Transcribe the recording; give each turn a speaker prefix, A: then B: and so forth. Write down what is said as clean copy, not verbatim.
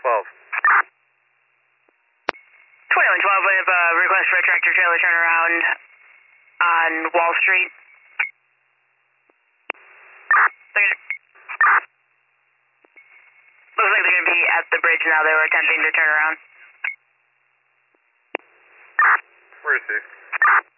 A: 2112, we have a request for a tractor trailer turnaround on Wall Street. Looks like they're going to be at the bridge now. They were attempting to turn around.
B: Where is he?